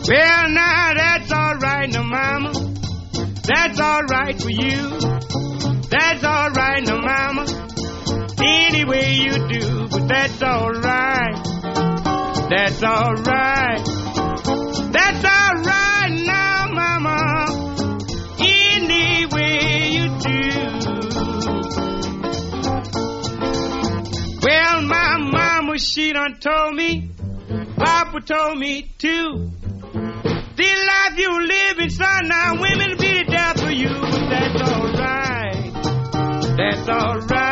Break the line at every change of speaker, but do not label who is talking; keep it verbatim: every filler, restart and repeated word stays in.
Well, now that's all right, now, mama. That's all right for you. That's all right, now, mama. Any way you do, but that's all right. That's all right. That's all right now, mama. Any way you do. Well, my mama, she done told me, Papa told me too. This life you living, son, now women be there for you. But that's all right. That's all right.